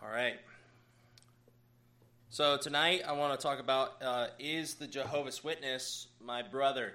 All right. So tonight I want to talk about is the Jehovah's Witness my brother?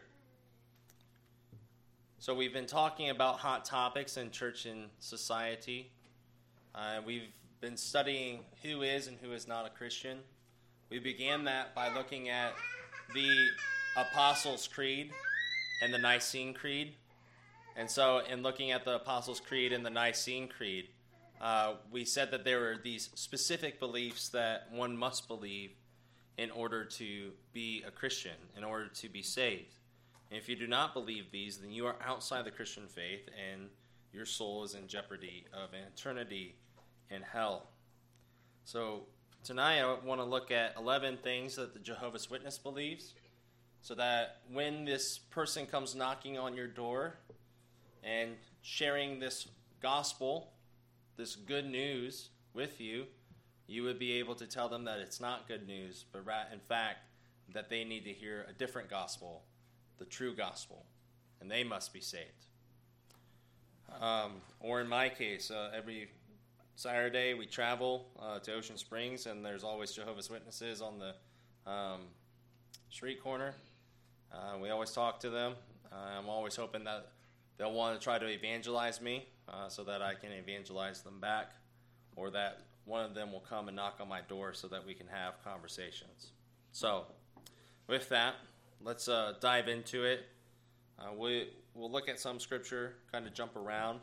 So we've been talking about hot topics in church and society. We've been studying who is and who is not a Christian. We began that by looking at the Apostles' Creed and the Nicene Creed. And so in looking at the Apostles' Creed and the Nicene Creed, we said that there were these specific beliefs that one must believe in order to be a Christian, in order to be saved. And if you do not believe these, then you are outside the Christian faith and your soul is in jeopardy of an eternity in hell. So tonight I want to look at 11 things that the Jehovah's Witness believes, so that when this person comes knocking on your door and sharing this gospel, this good news with you, you would be able to tell them that it's not good news, but in fact that they need to hear a different gospel, the true gospel, and they must be saved. Or in my case, every Saturday we travel to Ocean Springs, and there's always Jehovah's Witnesses on the street corner. We always talk to them. I'm always hoping that they'll want to try to evangelize me so that I can evangelize them back, or that one of them will come and knock on my door so that we can have conversations. So, with that, let's dive into it. We'll look at some scripture, kind of jump around.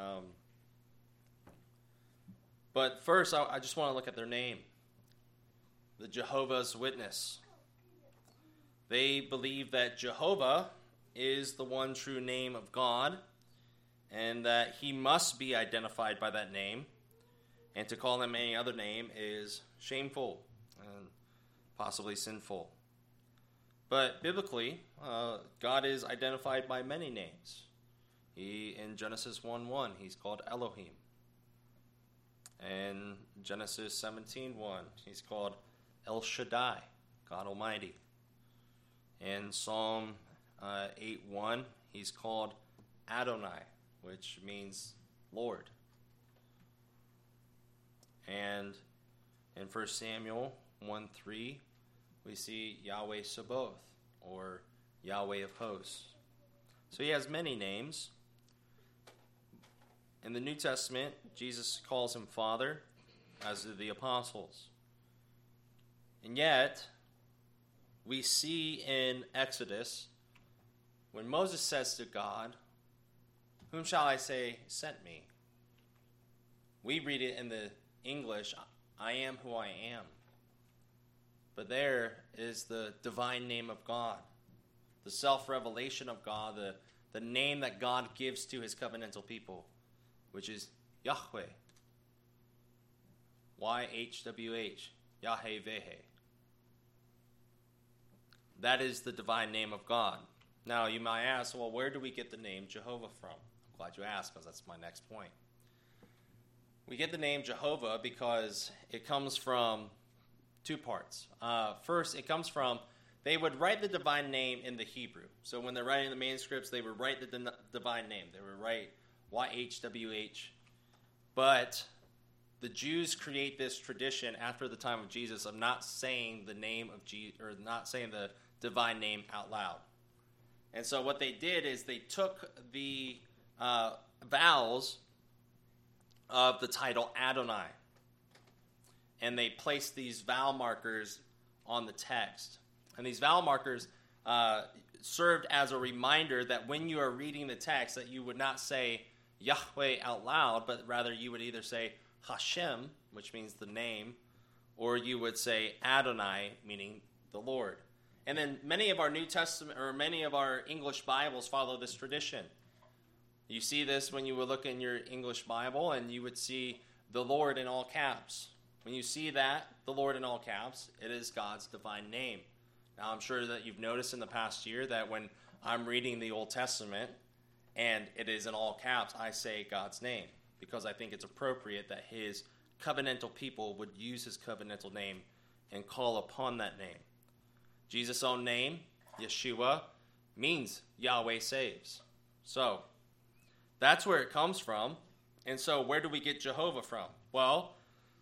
But first, I just want to look at their name, the Jehovah's Witness. They believe that Jehovah is the one true name of God, and that he must be identified by that name, and to call him any other name is shameful and possibly sinful. But biblically, God is identified by many names. In Genesis 1:1, he's called Elohim. In Genesis 17:1, he's called El Shaddai, God Almighty. In Psalm 8:1, he's called Adonai, which means Lord. And in 1 Samuel 1:3, we see Yahweh Sabaoth, or Yahweh of hosts. So he has many names. In the New Testament, Jesus calls him Father, as do the apostles. And yet, we see in Exodus, when Moses says to God, "Whom shall I say sent me?" We read it in the English, "I am who I am." But there is the divine name of God, the self-revelation of God, the name that God gives to his covenantal people, which is Yahweh. YHWH, Yahweh. That is the divine name of God. Now, you might ask, well, where do we get the name Jehovah from? I'm glad you asked, because that's my next point. We get the name Jehovah because it comes from two parts. First, it comes from, they would write the divine name in the Hebrew. So when they're writing the manuscripts, they would write the divine name. They would write YHWH. But the Jews create this tradition after the time of Jesus of not saying the name of Jesus, or not saying the divine name out loud. And so what they did is they took the vowels of the title Adonai, and they placed these vowel markers on the text. And these vowel markers served as a reminder that when you are reading the text, that you would not say Yahweh out loud, but rather you would either say Hashem, which means the name, or you would say Adonai, meaning the Lord. And then many of our New Testament, or many of our English Bibles follow this tradition. You see this when you would look in your English Bible, and you would see the Lord in all caps. When you see that, the Lord in all caps, it is God's divine name. Now, I'm sure that you've noticed in the past year that when I'm reading the Old Testament, and it is in all caps, I say God's name, because I think it's appropriate that his covenantal people would use his covenantal name and call upon that name. Jesus' own name, Yeshua, means Yahweh saves. So, that's where it comes from. And so where do we get Jehovah from? Well,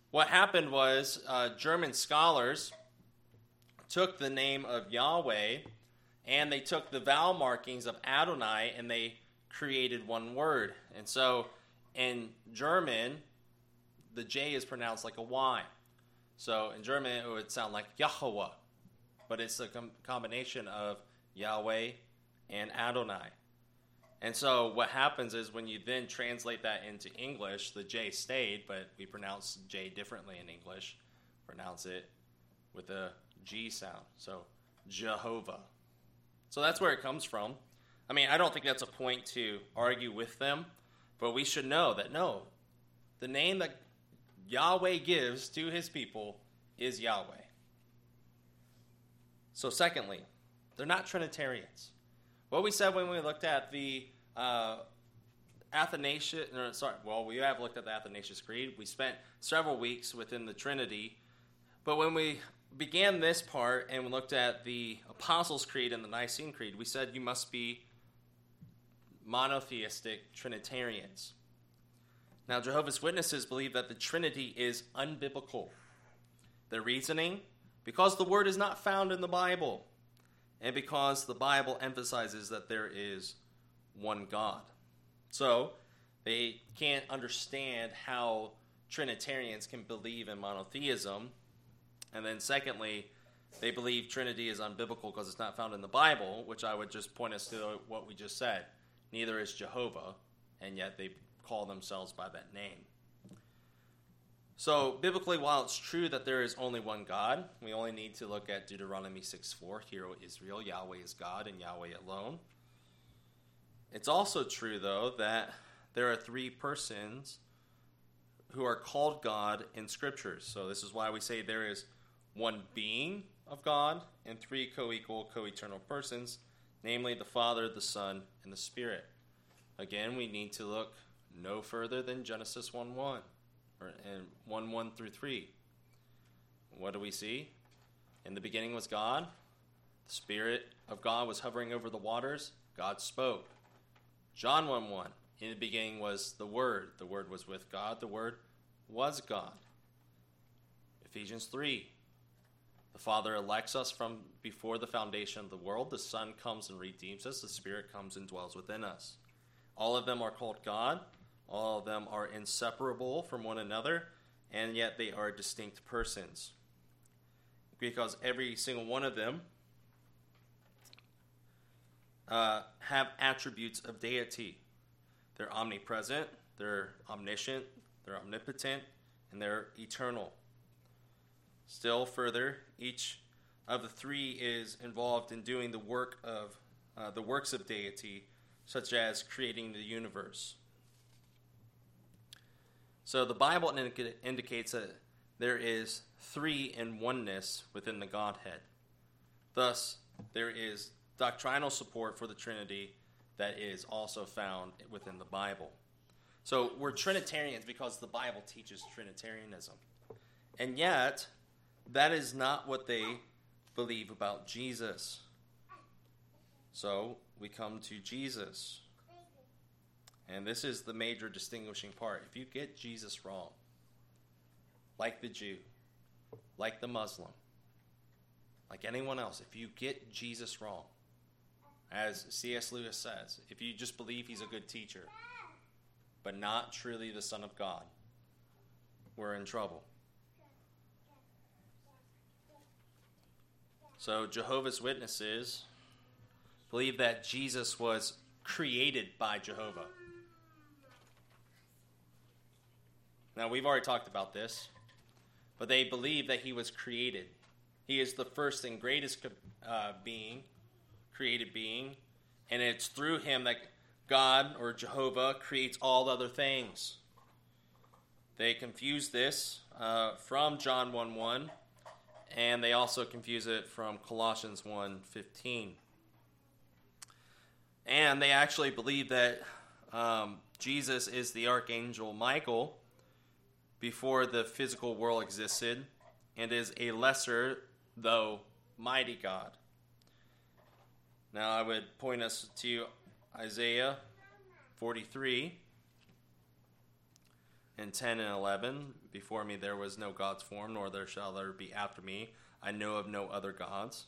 what happened was German scholars took the name of Yahweh and they took the vowel markings of Adonai and they created one word. And so in German, the J is pronounced like a Y. So in German, it would sound like Yahweh, but it's a combination of Yahweh and Adonai. And so what happens is when you then translate that into English, the J stayed, but we pronounce J differently in English. Pronounce it with a G sound. So Jehovah. So that's where it comes from. I mean, I don't think that's a point to argue with them, but we should know that no, the name that Yahweh gives to his people is Yahweh. So secondly, they're not Trinitarians. What we said when we looked at the we have looked at the Athanasius Creed. We spent several weeks within the Trinity. But when we began this part and we looked at the Apostles' Creed and the Nicene Creed, we said you must be monotheistic Trinitarians. Now, Jehovah's Witnesses believe that the Trinity is unbiblical. Their reasoning, because the word is not found in the Bible, and because the Bible emphasizes that there is one God. So, they can't understand how Trinitarians can believe in monotheism. And then secondly, they believe Trinity is unbiblical because it's not found in the Bible, which I would just point us to what we just said. Neither is Jehovah, and yet they call themselves by that name. So, biblically, while it's true that there is only one God, we only need to look at Deuteronomy 6:4, Hear, O Israel, Yahweh is God and Yahweh alone. It's also true, though, that there are three persons who are called God in Scriptures. So this is why we say there is one being of God and three co-equal, co-eternal persons, namely the Father, the Son, and the Spirit. Again, we need to look no further than Genesis 1:1. And 1:1 through 3. What do we see? In the beginning was God. The Spirit of God was hovering over the waters. God spoke. John 1:1. In the beginning was the Word. The Word was with God. The Word was God. Ephesians 3. The Father elects us from before the foundation of the world. The Son comes and redeems us. The Spirit comes and dwells within us. All of them are called God. All of them are inseparable from one another, and yet they are distinct persons. Because every single one of them have attributes of deity. They're omnipresent, they're omniscient, they're omnipotent, and they're eternal. Still further, each of the three is involved in doing the works of deity, such as creating the universe. So the Bible indicates that there is three in oneness within the Godhead. Thus, there is doctrinal support for the Trinity that is also found within the Bible. So we're Trinitarians because the Bible teaches Trinitarianism. And yet, that is not what they believe about Jesus. So we come to Jesus. And this is the major distinguishing part. If you get Jesus wrong, like the Jew, like the Muslim, like anyone else, if you get Jesus wrong, as C.S. Lewis says, if you just believe he's a good teacher, but not truly the Son of God, we're in trouble. So Jehovah's Witnesses believe that Jesus was created by Jehovah. Now, we've already talked about this, but they believe that he was created. He is the first and greatest created being, and it's through him that God, or Jehovah, creates all other things. They confuse this from John 1:1, and they also confuse it from Colossians 1:15. And they actually believe that Jesus is the Archangel Michael before the physical world existed, and is a lesser, though mighty God. Now I would point us to Isaiah 43, in 10 and 11, before me there was no gods formed, nor there shall there be after me. I know of no other gods.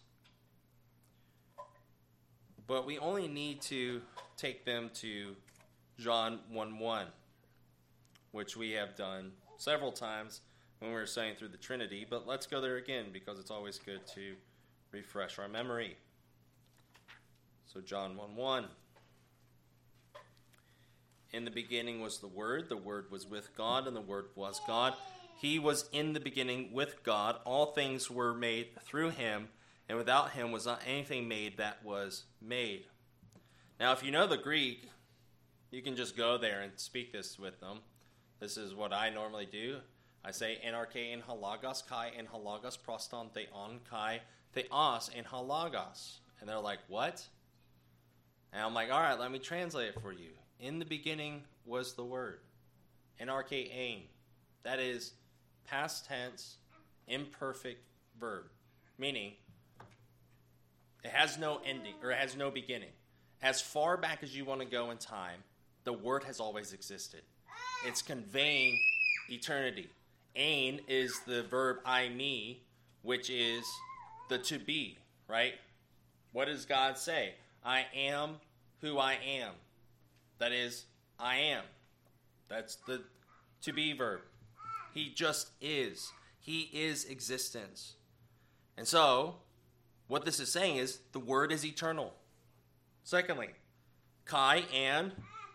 But we only need to take them to John 1:1, which we have done several times when we were studying through the Trinity. But let's go there again, because it's always good to refresh our memory. So John 1:1. In the beginning was the Word was with God, and the Word was God. He was in the beginning with God. All things were made through him, and without him was not anything made that was made. Now, if you know the Greek, you can just go there and speak this with them. This is what I normally do. I say, NRK en halagos, kai en halagos, proston theon, kai theos en halagos. And they're like, what? And I'm like, all right, let me translate it for you. In the beginning was the Word. NRK ein. That is past tense, imperfect verb. Meaning, it has no ending, or it has no beginning. As far back as you want to go in time, the Word has always existed. It's conveying eternity. Ein is the verb I, me, which is the to be, right? What does God say? I am who I am. That is, I am. That's the to be verb. He just is. He is existence. And so, what this is saying is the Word is eternal. Secondly, kai and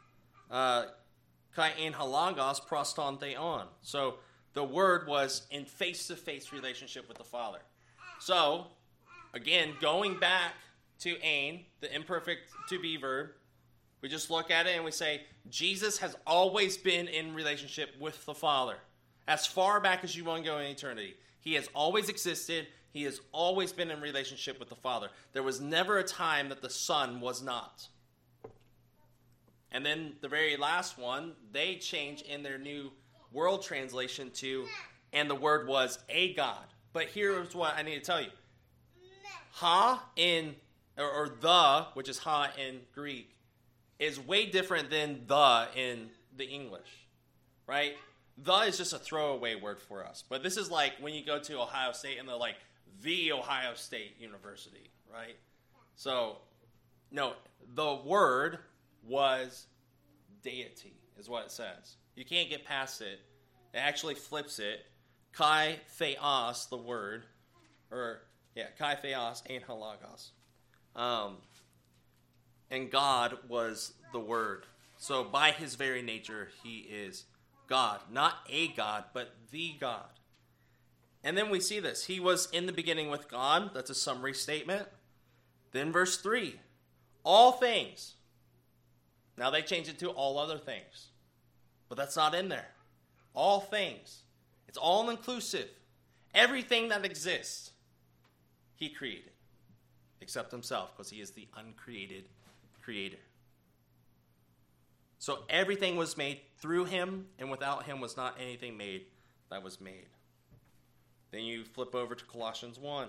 halagos proston theon. So the Word was in face-to-face relationship with the Father. So, again, going back to ein, the imperfect to be verb, we just look at it and we say, Jesus has always been in relationship with the Father. As far back as you want to go in eternity. He has always existed. He has always been in relationship with the Father. There was never a time that the Son was not. And then the very last one, they change in their New World Translation to, and the Word was a God. But here's what I need to tell you. Ha in, or the, which is ha in Greek, is way different than the in the English, right? The is just a throwaway word for us. But this is like when you go to Ohio State and they're like, the Ohio State University, right? So, no, the Word was deity, is what it says. You can't get past it. It actually flips it. Kai theos, the Word, kai theos and halagos. And God was the Word. So by his very nature, he is God. Not a God, but the God. And then we see this. He was in the beginning with God. That's a summary statement. Then verse 3. All things. Now they changed it to all other things. But that's not in there. All things. It's all inclusive. Everything that exists, he created. Except himself, because he is the uncreated creator. So everything was made through him, and without him was not anything made that was made. Then you flip over to Colossians 1.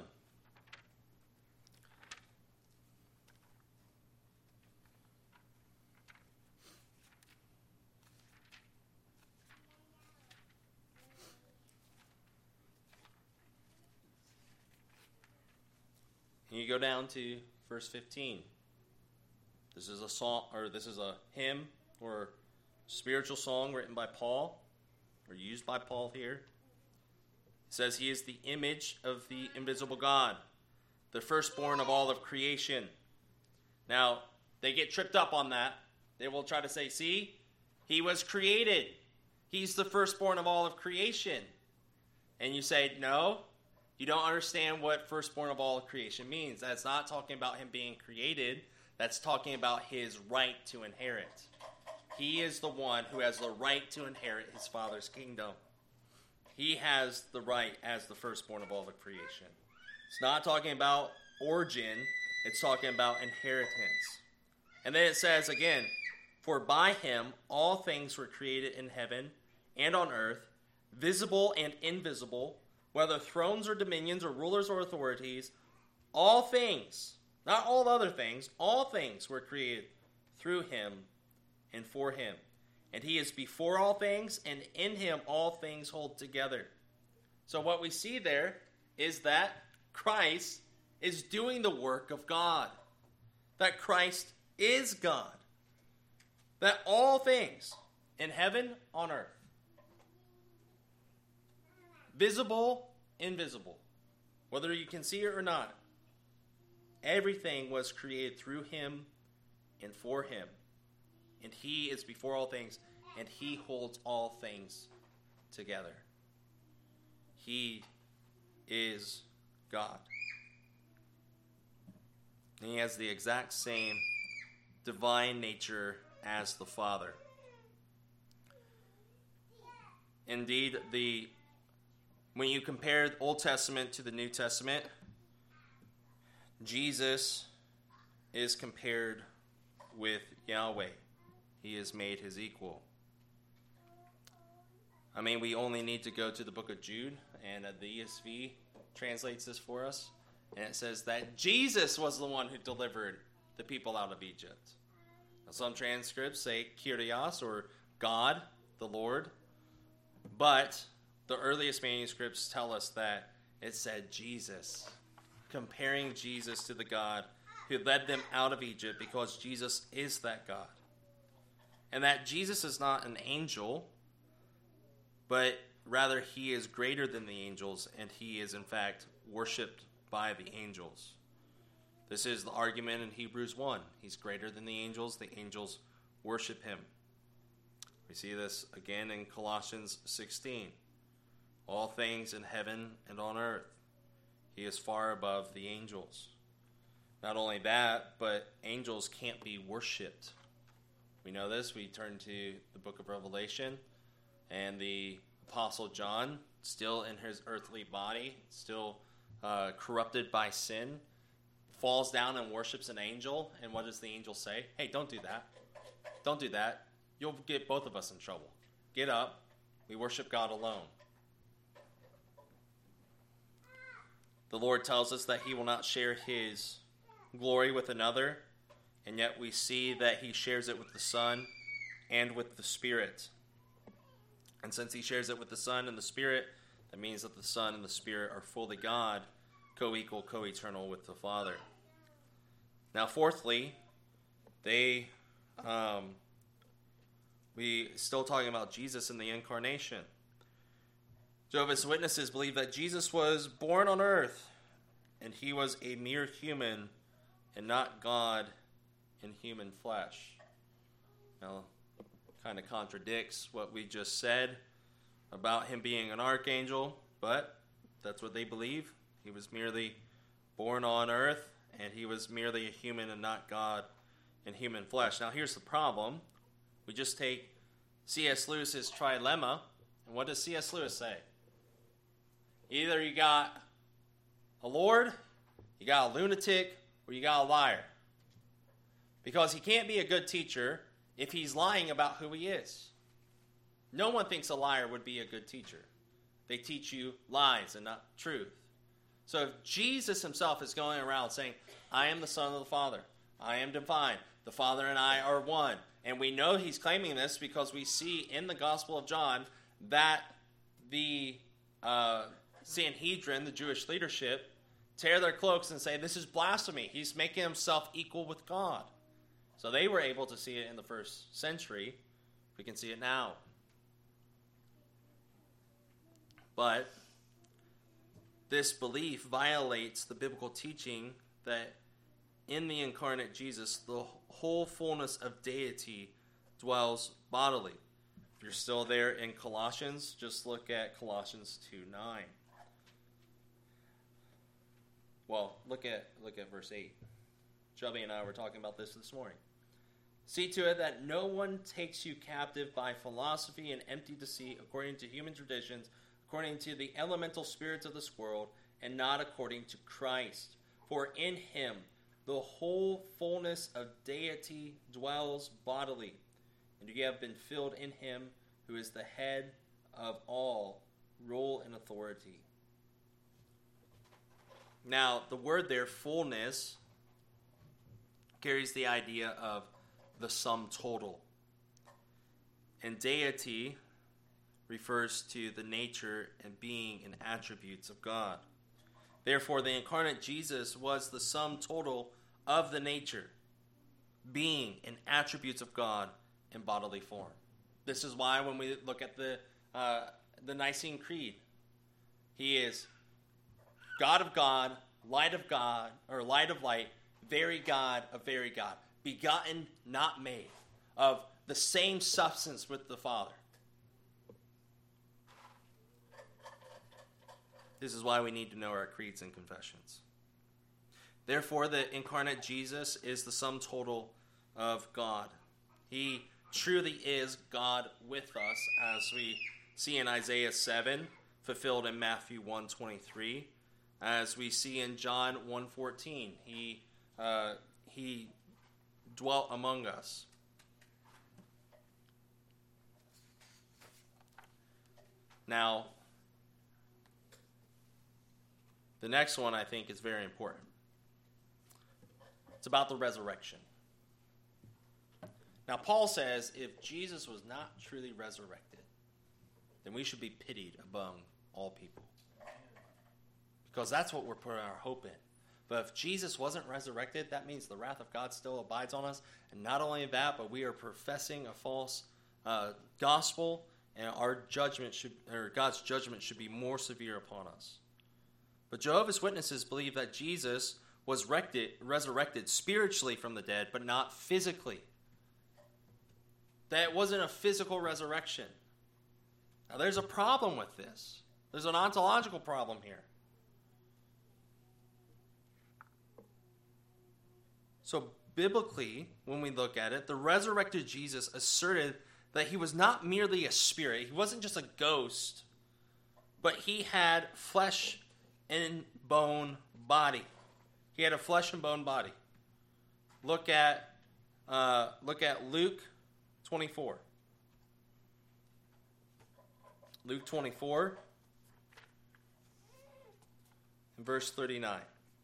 And you go down to verse 15. This is a song, or this is a hymn or spiritual song written by Paul, or used by Paul here. It says he is the image of the invisible God, the firstborn of all of creation. Now, they get tripped up on that. They will try to say, see, he was created. He's the firstborn of all of creation. And you say, no, you don't understand what firstborn of all of creation means. That's not talking about him being created. That's talking about his right to inherit. He is the one who has the right to inherit his Father's kingdom. He has the right as the firstborn of all of creation. It's not talking about origin. It's talking about inheritance. And then it says again, for by him all things were created in heaven and on earth, visible and invisible, whether thrones or dominions or rulers or authorities, all things, not all other things, all things were created through him and for him. And he is before all things, and in him all things hold together. So what we see there is that Christ is doing the work of God. That Christ is God. That all things in heaven, on earth, visible, invisible, whether you can see it or not, everything was created through him and for him. And he is before all things, and he holds all things together. He is God. And he has the exact same divine nature as the Father. Indeed, when you compare the Old Testament to the New Testament, Jesus is compared with Yahweh. He is made his equal. I mean, we only need to go to the book of Jude, and the ESV translates this for us. And it says that Jesus was the one who delivered the people out of Egypt. Now, some transcripts say Kyrios, or God, the Lord. But the earliest manuscripts tell us that it said Jesus, comparing Jesus to the God who led them out of Egypt, because Jesus is that God. And that Jesus is not an angel, but rather he is greater than the angels, and he is in fact worshipped by the angels. This is the argument in Hebrews 1. He's greater than the angels worship him. We see this again in Colossians 16. All things in heaven and on earth, he is far above the angels. Not only that, but angels can't be worshipped. We know this. We turn to the book of Revelation, and the Apostle John, still in his earthly body, still corrupted by sin, falls down and worships an angel. And what does the angel say? Hey, don't do that. Don't do that. You'll get both of us in trouble. Get up. We worship God alone. The Lord tells us that he will not share his glory with another, and yet we see that he shares it with the Son and with the Spirit. And since he shares it with the Son and the Spirit, that means that the Son and the Spirit are fully God, co-equal, co-eternal with the Father. Now, fourthly, we still talking about Jesus and the incarnation. Jehovah's Witnesses believe that Jesus was born on earth, and he was a mere human and not God in human flesh. Now, kind of contradicts what we just said about him being an archangel, but that's what they believe. He was merely born on earth, and he was merely a human and not God in human flesh. Now, here's the problem. We just take C.S. Lewis's trilemma, and what does C.S. Lewis say? Either you got a Lord, you got a lunatic, or you got a liar. Because he can't be a good teacher if he's lying about who he is. No one thinks a liar would be a good teacher. They teach you lies and not truth. So if Jesus himself is going around saying, I am the Son of the Father, I am divine, the Father and I are one, and we know he's claiming this because we see in the Gospel of John that the Sanhedrin, the Jewish leadership, tear their cloaks and say, this is blasphemy. He's making himself equal with God. So they were able to see it in the first century. We can see it now. But this belief violates the biblical teaching that in the incarnate Jesus, the whole fullness of deity dwells bodily. If you're still there in Colossians, just look at Colossians 2:9. Well, look at verse 8. Shelby and I were talking about this morning. See to it that no one takes you captive by philosophy and empty deceit, according to human traditions, according to the elemental spirits of this world, and not according to Christ. For in him the whole fullness of deity dwells bodily, and you have been filled in him who is the head of all rule and authority. Now, the word there, fullness, carries the idea of the sum total. And deity refers to the nature and being and attributes of God. Therefore, the incarnate Jesus was the sum total of the nature, being, and attributes of God in bodily form. This is why when we look at the Nicene Creed, he is God of God, light of God, or light of light, very God of very God, begotten, not made, of the same substance with the Father. This is why we need to know our creeds and confessions. Therefore, the incarnate Jesus is the sum total of God. He truly is God with us, as we see in Isaiah 7, fulfilled in Matthew 1:23, as we see in John 1:14. He dwelt among us. Now, the next one I think is very important. It's about the resurrection. Now, Paul says if Jesus was not truly resurrected, then we should be pitied among all people. Because that's what we're putting our hope in. But if Jesus wasn't resurrected, that means the wrath of God still abides on us. And not only that, but we are professing a false gospel, and God's judgment should be more severe upon us. But Jehovah's Witnesses believe that Jesus was resurrected spiritually from the dead, but not physically. That it wasn't a physical resurrection. Now, there's a problem with this. There's an ontological problem here. So, biblically, when we look at it, the resurrected Jesus asserted that he was not merely a spirit. He wasn't just a ghost, but he had flesh and bone body. He had a flesh and bone body. Look at Luke 24. Luke 24, and verse 39.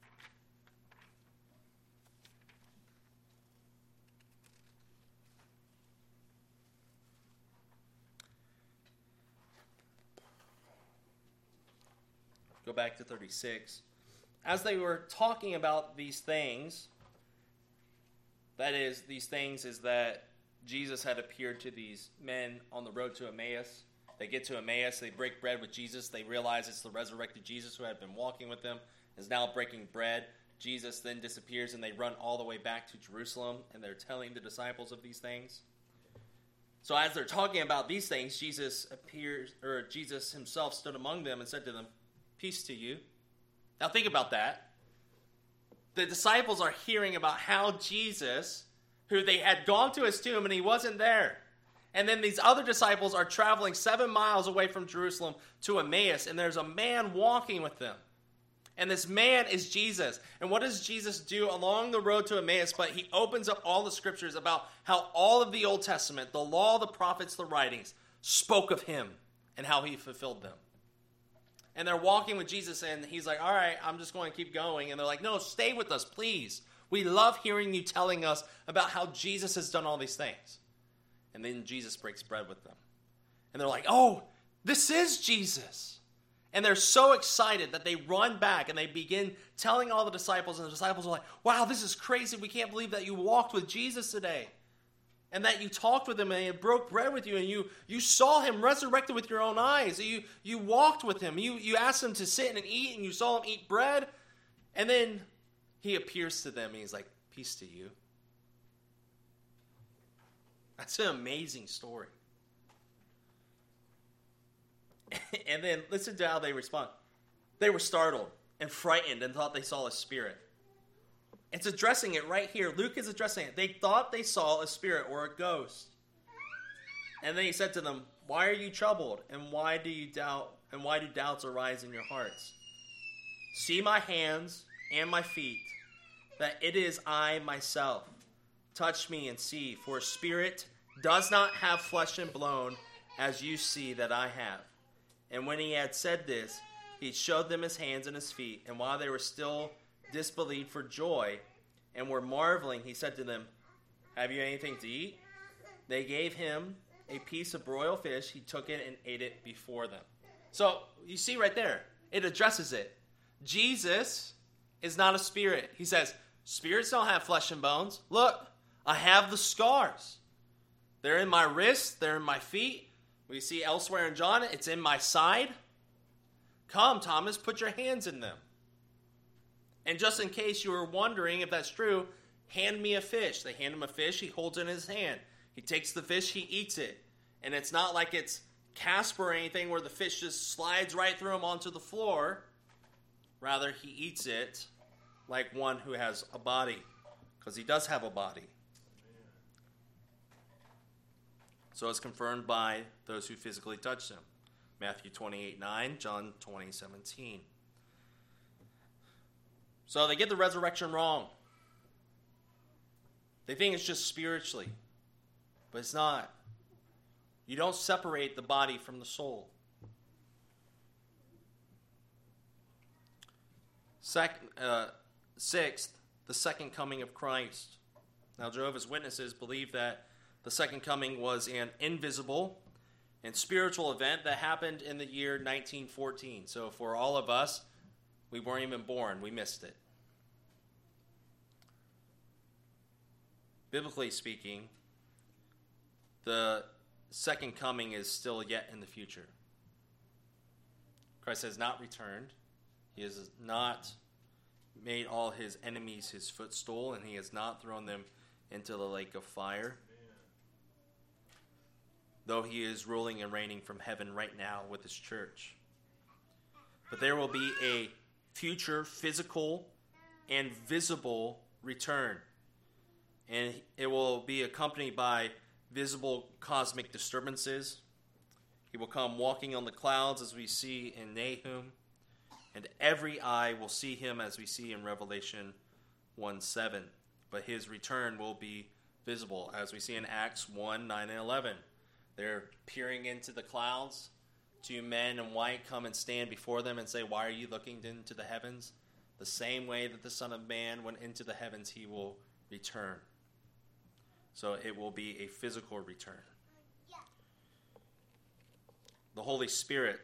Go back to 36. As they were talking about these things, that is, these things is that Jesus had appeared to these men on the road to Emmaus. They get to Emmaus, they break bread with Jesus. They realize it's the resurrected Jesus who had been walking with them, is now breaking bread. Jesus then disappears, and they run all the way back to Jerusalem, and they're telling the disciples of these things. So as they're talking about these things, Jesus himself stood among them and said to them, "Peace to you." Now think about that. The disciples are hearing about how Jesus, who they had gone to his tomb and he wasn't there. And then these other disciples are traveling 7 miles away from Jerusalem to Emmaus, and there's a man walking with them. And this man is Jesus. And what does Jesus do along the road to Emmaus? But he opens up all the scriptures about how all of the Old Testament, the law, the prophets, the writings, spoke of him and how he fulfilled them. And they're walking with Jesus, and he's like, all right, I'm just going to keep going. And they're like, no, stay with us, please. We love hearing you telling us about how Jesus has done all these things. And then Jesus breaks bread with them. And they're like, oh, this is Jesus. And they're so excited that they run back and they begin telling all the disciples. And the disciples are like, wow, this is crazy. We can't believe that you walked with Jesus today. And that you talked with him and he broke bread with you. And you saw him resurrected with your own eyes. You walked with him. You asked him to sit and eat, and you saw him eat bread. And then he appears to them and he's like, peace to you. That's an amazing story. And then listen to how they respond. They were startled and frightened and thought they saw a spirit. It's addressing it right here. Luke is addressing it. They thought they saw a spirit or a ghost. And then he said to them, why are you troubled? And why do you doubt? And why do doubts arise in your hearts? See my hands and my feet, that it is I myself. Touch me and see, for a spirit does not have flesh and bone, as you see that I have. And when he had said this, he showed them his hands and his feet. And while they were still disbelieved for joy and were marveling, he said to them, have you anything to eat? They gave him a piece of broiled fish, he took it and ate it before them. So you see right there, it addresses it. Jesus is not a spirit. He says, spirits don't have flesh and bones. Look, I have the scars. They're in my wrists. They're in my feet. We see elsewhere in John, it's in my side. Come, Thomas, put your hands in them. And just in case you were wondering if that's true, hand me a fish. They hand him a fish. He holds it in his hand. He takes the fish. He eats it. And it's not like it's Casper or anything where the fish just slides right through him onto the floor. Rather, he eats it like one who has a body, because he does have a body. So it's confirmed by those who physically touched him. Matthew 28:9, John 20:17. So they get the resurrection wrong. They think it's just spiritually, but it's not. You don't separate the body from the soul. Sixth, the second coming of Christ. Now, Jehovah's Witnesses believe that the second coming was an invisible and spiritual event that happened in the year 1914. So for all of us, we weren't even born. We missed it. Biblically speaking, the second coming is still yet in the future. Christ has not returned. He has not made all his enemies his footstool, and he has not thrown them into the lake of fire. Though he is ruling and reigning from heaven right now with his church. But there will be a future physical and visible return. And it will be accompanied by visible cosmic disturbances. He will come walking on the clouds as we see in Nahum. And every eye will see him as we see in Revelation 1:7. But his return will be visible as we see in Acts 1:9 and 11. They're peering into the clouds. Two men in white come and stand before them and say, why are you looking into the heavens? The same way that the Son of Man went into the heavens, he will return. So it will be a physical return. The Holy Spirit,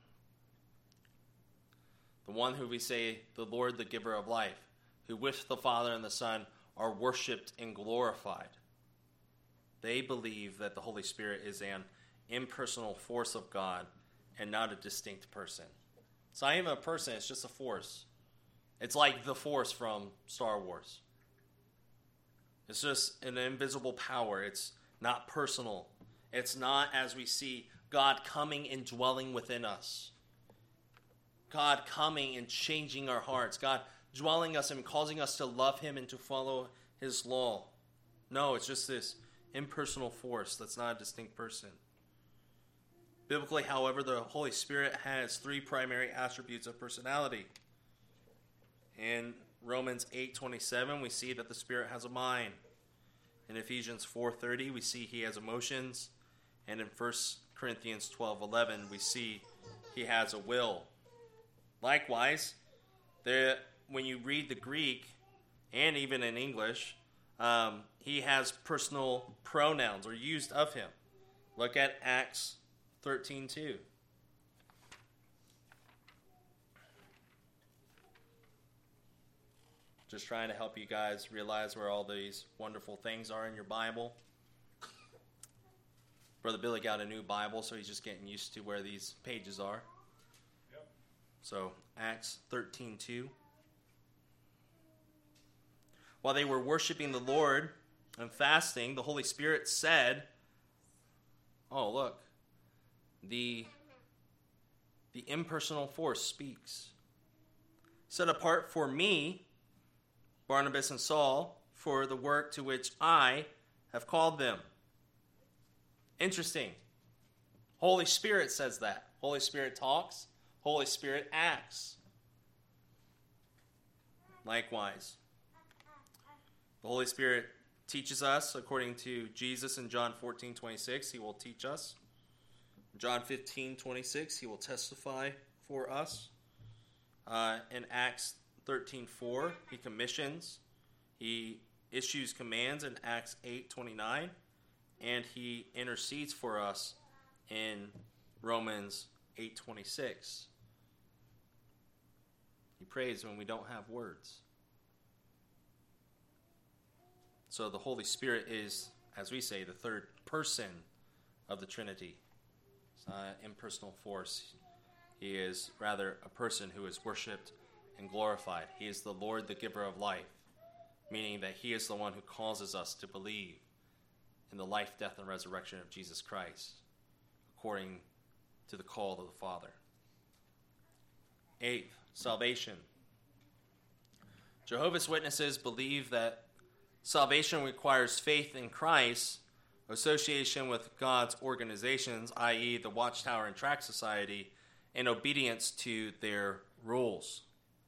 the one who we say, the Lord, the giver of life, who with the Father and the Son are worshipped and glorified. They believe that the Holy Spirit is an impersonal force of God and not a distinct person. It's not even a person, it's just a force. It's like the Force from Star Wars. It's just an invisible power. It's not personal. It's not, as we see, God coming and dwelling within us. God coming and changing our hearts. God dwelling us and causing us to love him and to follow his law. No, it's just this impersonal force that's not a distinct person. Biblically, however, the Holy Spirit has three primary attributes of personality. In Romans 8:27, we see that the Spirit has a mind. In Ephesians 4:30, we see he has emotions. And in 1 Corinthians 12:11, we see he has a will. Likewise, when you read the Greek, and even in English, he has personal pronouns or used of him. Look at Acts 13:2. Just trying to help you guys realize where all these wonderful things are in your Bible. Brother Billy got a new Bible, so he's just getting used to where these pages are. Yep. So, Acts 13:2. While they were worshiping the Lord and fasting, the Holy Spirit said, oh, look, the impersonal force speaks. Set apart for me, Barnabas and Saul, for the work to which I have called them. Interesting. Holy Spirit says that. Holy Spirit talks. Holy Spirit acts. Likewise, the Holy Spirit teaches us, according to Jesus in John 14:26, he will teach us. John 15:26, he will testify for us. In Acts 13:4, he commissions. He issues commands in Acts 8:29. and he intercedes for us in Romans 8:26. He prays when we don't have words. So the Holy Spirit is, as we say, the third person of the Trinity. It's not an impersonal force. He is rather a person who is worshipped and glorified. He is the Lord, the giver of life, meaning that he is the one who causes us to believe in the life, death, and resurrection of Jesus Christ, according to the call of the Father. Eighth, salvation. Jehovah's Witnesses believe that salvation requires faith in Christ, association with God's organizations, i.e. the Watchtower and Tract Society, and obedience to their rules.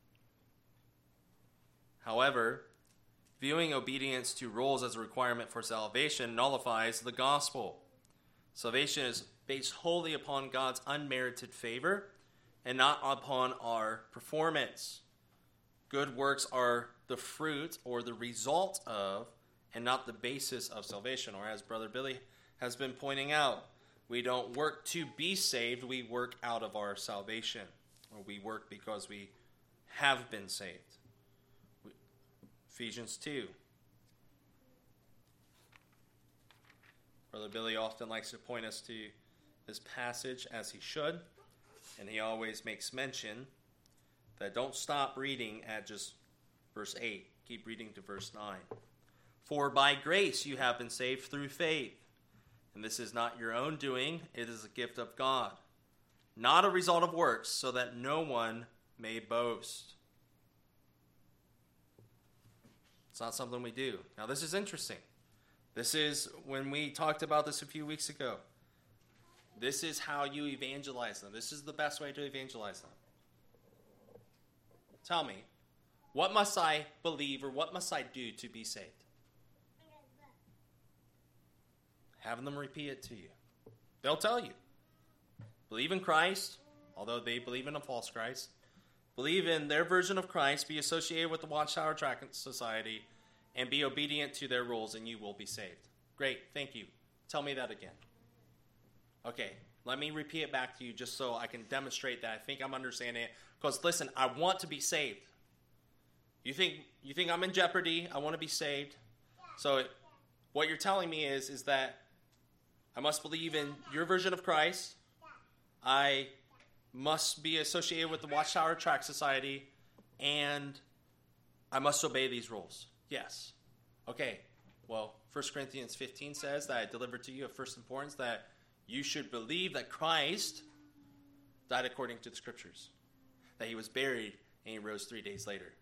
However, viewing obedience to rules as a requirement for salvation nullifies the gospel. Salvation is based wholly upon God's unmerited favor and not upon our performance. Good works are the fruit or the result of, and not the basis of salvation. Or as Brother Billy has been pointing out, we don't work to be saved, we work out of our salvation. Or we work because we have been saved. Ephesians 2. Brother Billy often likes to point us to this passage, as he should, and he always makes mention that don't stop reading at just verse 8. Keep reading to verse 9. For by grace you have been saved through faith, and this is not your own doing, it is a gift of God, not a result of works, so that no one may boast. It's not something we do. Now, this is interesting. This is, when we talked about this a few weeks ago, this is how you evangelize them. This is the best way to evangelize them. Tell me, what must I believe or what must I do to be saved? Having them repeat it to you. They'll tell you. Believe in Christ, although they believe in a false Christ. Believe in their version of Christ, be associated with the Watchtower Tract Society, and be obedient to their rules, and you will be saved. Great, thank you. Tell me that again. Okay, let me repeat it back to you just so I can demonstrate that I think I'm understanding it. Because listen, I want to be saved. You think I'm in jeopardy? I want to be saved. So what you're telling me is that I must believe in your version of Christ. I must be associated with the Watchtower Tract Society, and I must obey these rules. Yes. Okay. Well, 1 Corinthians 15 says that I delivered to you of first importance that you should believe that Christ died according to the Scriptures, that he was buried and he rose 3 days later.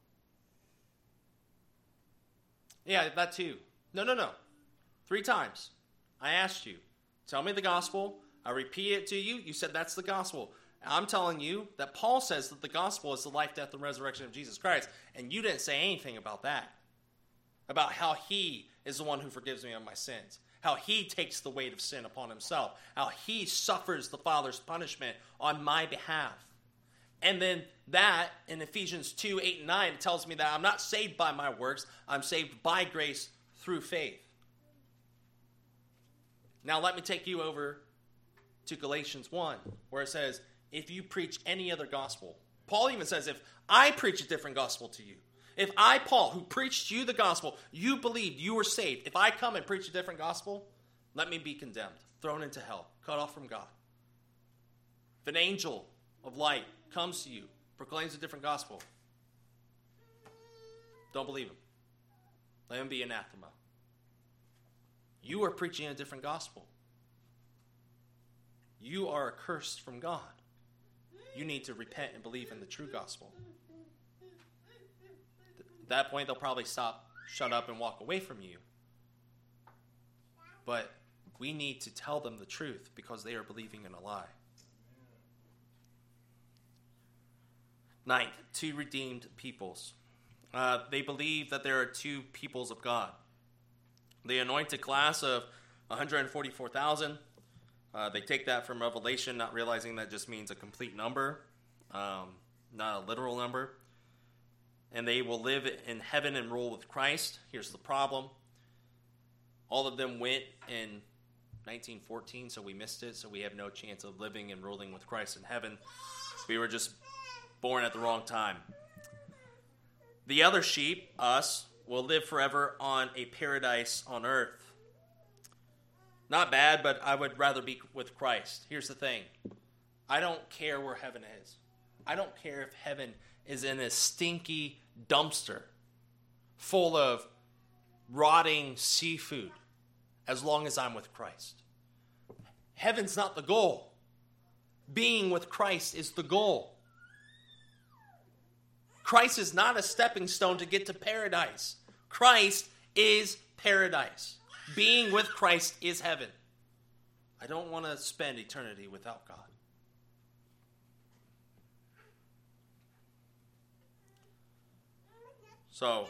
Yeah, that too. No. 3 times. I asked you, tell me the gospel. I repeat it to you. You said that's the gospel. I'm telling you that Paul says that the gospel is the life, death, and resurrection of Jesus Christ. And you didn't say anything about that. About how he is the one who forgives me of my sins. How he takes the weight of sin upon himself. How he suffers the Father's punishment on my behalf. And then that, in Ephesians 2, 8, and 9, it tells me that I'm not saved by my works. I'm saved by grace through faith. Now let me take you over to Galatians 1, where it says, if you preach any other gospel. Paul even says, if I preach a different gospel to you, if I, Paul, who preached you the gospel, you believed you were saved, if I come and preach a different gospel, let me be condemned, thrown into hell, cut off from God. If an angel of light comes to you, proclaims a different gospel, don't believe him. Let him be anathema. You are preaching a different gospel. You are accursed from God. You need to repent and believe in the true gospel. At that point, they'll probably shut up, and walk away from you. But we need to tell them the truth because they are believing in a lie. 9th, 2 redeemed peoples. They believe that there are 2 peoples of God. The anointed class of 144,000. They take that from Revelation, not realizing that just means a complete number, not a literal number. And they will live in heaven and rule with Christ. Here's the problem. All of them went in 1914, so we missed it, so we have no chance of living and ruling with Christ in heaven. We were just born at the wrong time. The other sheep, us, will live forever on a paradise on earth. Not bad, but I would rather be with Christ. Here's the thing. I don't care where heaven is. I don't care if heaven is in a stinky dumpster full of rotting seafood, as long as I'm with Christ. Heaven's not the goal. Being with Christ is the goal. Christ is not a stepping stone to get to paradise. Christ is paradise. Being with Christ is heaven. I don't want to spend eternity without God. So,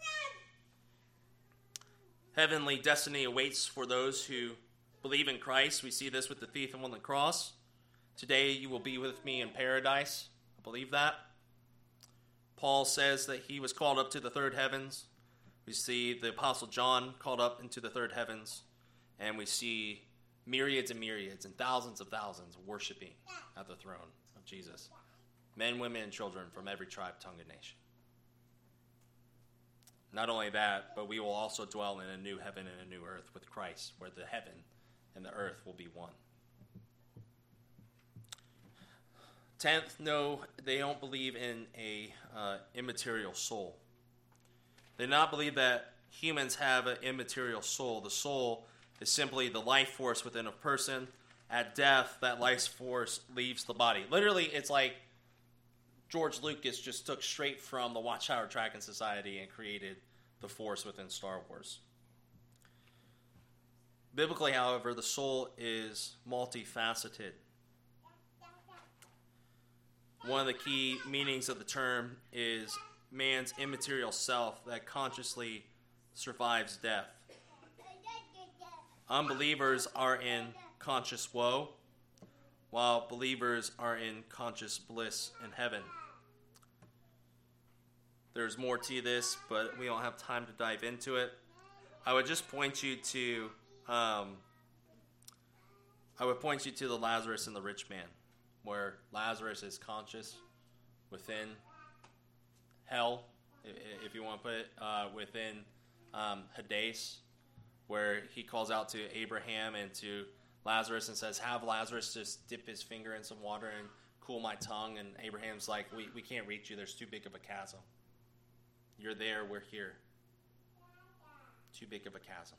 heavenly destiny awaits for those who believe in Christ. We see this with the thief on the cross. Today you will be with me in paradise. I believe that. Paul says that he was called up to the third heavens. We see the Apostle John called up into the third heavens. And we see myriads and myriads and thousands of thousands worshiping at the throne of Jesus. Men, women, and children from every tribe, tongue, and nation. Not only that, but we will also dwell in a new heaven and a new earth with Christ, where the heaven and the earth will be one. 10th, no, they don't believe in a immaterial soul. They do not believe that humans have an immaterial soul. The soul is simply the life force within a person. At death, that life force leaves the body. Literally, it's like George Lucas just took straight from the Watchtower Dragon Society and created the Force within Star Wars. Biblically, however, the soul is multifaceted. One of the key meanings of the term is man's immaterial self that consciously survives death. Unbelievers are in conscious woe, while believers are in conscious bliss in heaven. There's more to this, but we don't have time to dive into it. I would just point you to the Lazarus and the rich man, where Lazarus is conscious within hell, if you want to put it, within Hades, where he calls out to Abraham and to Lazarus and says, have Lazarus just dip his finger in some water and cool my tongue. And Abraham's like, we can't reach you. There's too big of a chasm. You're there, we're here. Too big of a chasm.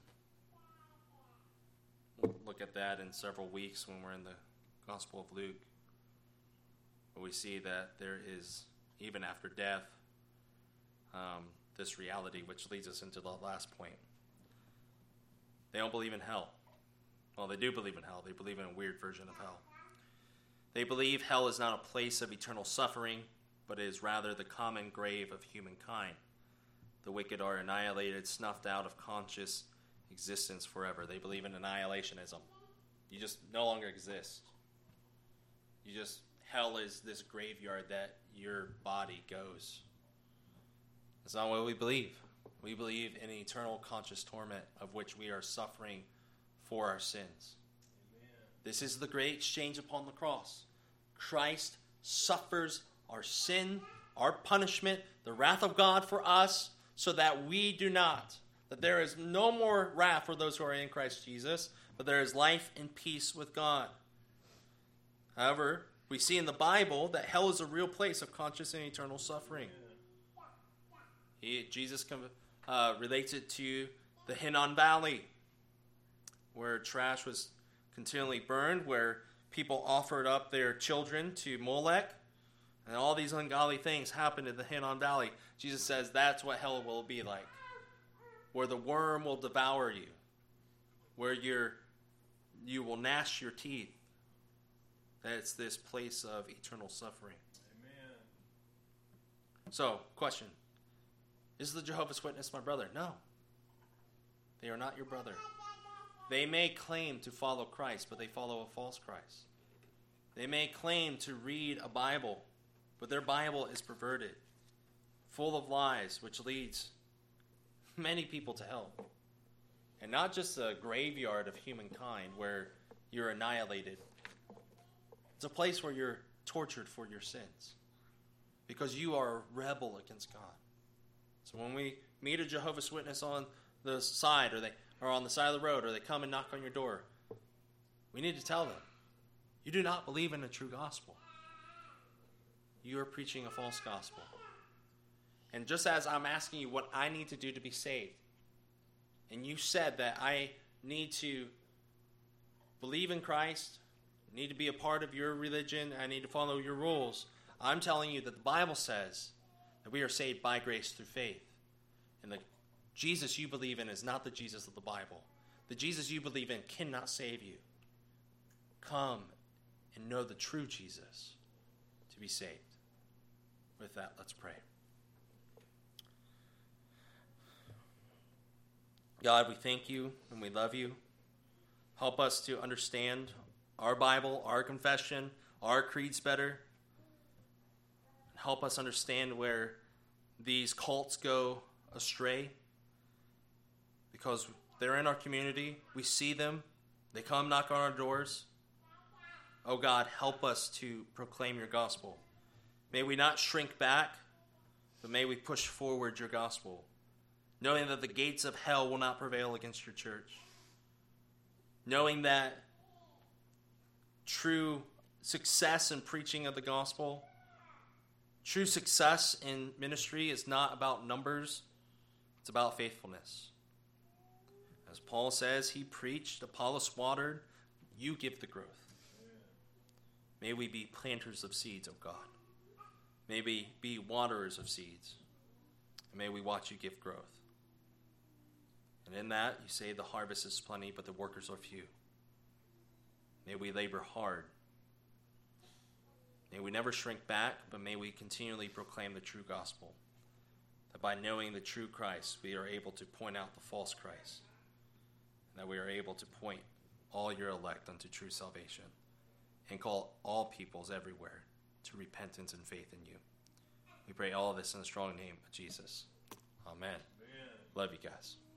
We'll look at that in several weeks when we're in the Gospel of Luke, where we see that there is, even after death, this reality, which leads us into the last point. They don't believe in hell. Well, they do believe in hell. They believe in a weird version of hell. They believe hell is not a place of eternal suffering, but is rather the common grave of humankind. The wicked are annihilated, snuffed out of conscious existence forever. They believe in annihilationism. You just no longer exist. Hell is this graveyard that your body goes. That's not what we believe. We believe in eternal conscious torment of which we are suffering for our sins. Amen. This is the great exchange upon the cross. Christ suffers our sin, our punishment, the wrath of God for us, so that we do not. That there is no more wrath for those who are in Christ Jesus, but there is life and peace with God. However, we see in the Bible that hell is a real place of conscious and eternal suffering. Jesus relates it to the Hinnom Valley, where trash was continually burned, where people offered up their children to Molech, and all these ungodly things happened in the Hinnom Valley. Jesus says that's what hell will be like, where the worm will devour you, where you will gnash your teeth. That's this place of eternal suffering. Amen. So, question. Is the Jehovah's Witness my brother? No. They are not your brother. They may claim to follow Christ, but they follow a false Christ. They may claim to read a Bible, but their Bible is perverted, full of lies, which leads many people to hell. and not just a graveyard of humankind where you're annihilated. It's a place where you're tortured for your sins because you are a rebel against God. So when we meet a Jehovah's Witness on the side or on the side of the road, or they come and knock on your door, we need to tell them, you do not believe in the true gospel. You are preaching a false gospel. And just as I'm asking you what I need to do to be saved, and you said that I need to believe in Christ, need to be a part of your religion, I need to follow your rules, I'm telling you that the Bible says that we are saved by grace through faith. And the Jesus you believe in is not the Jesus of the Bible. The Jesus you believe in cannot save you. Come and know the true Jesus to be saved. With that, let's pray. God, we thank you and we love you. Help us to understand our Bible, our confession, our creeds better. Help us understand where these cults go astray, because they're in our community. We see them. They come knock on our doors. Oh God, help us to proclaim your gospel. May we not shrink back, but may we push forward your gospel, knowing that the gates of hell will not prevail against your church. Knowing that true success in preaching of the gospel, true success in ministry is not about numbers, it's about faithfulness. As Paul says, he preached, Apollos watered, you give the growth. May we be planters of seeds, O God. May we be waterers of seeds. And may we watch you give growth. And in that, you say the harvest is plenty, but the workers are few. May we labor hard. May we never shrink back, but may we continually proclaim the true gospel. That by knowing the true Christ, we are able to point out the false Christ. And that we are able to point all your elect unto true salvation. And call all peoples everywhere to repentance and faith in you. We pray all of this in the strong name of Jesus. Amen. Love you guys.